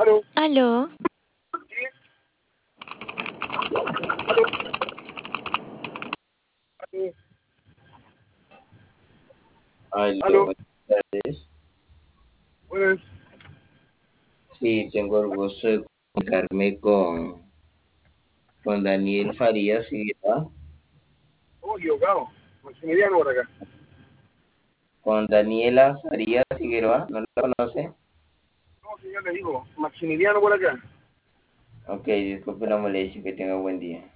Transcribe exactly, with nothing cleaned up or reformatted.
Aló, Aló, Aló, buenas tardes. buenas. Sí, tengo el gusto de comunicarme con, con Daniel Farías Figueroa. Oh, equivocado. Maximiliano por acá. Con Daniela Farías Figueroa, ¿no la conoce? No, señor, le digo, Maximiliano por acá. Ok, disculpe la molestia, que tenga buen día.